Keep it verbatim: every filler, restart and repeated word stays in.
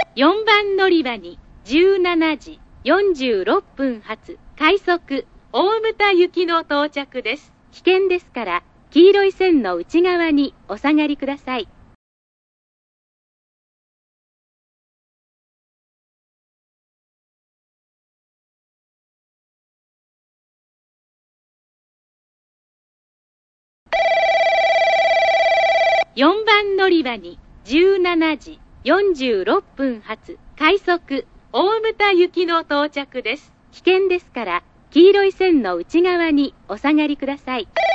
よんばん乗り場にじゅうしちじよんじゅうろっぷん発快速大牟田行きの到着です。危険ですから、黄色い線の内側にお下がりください。よんばん乗り場にじゅうしちじよんじゅうろっぷん発快速大牟田行きの到着です。危険ですから、黄色い線の内側にお下がりください。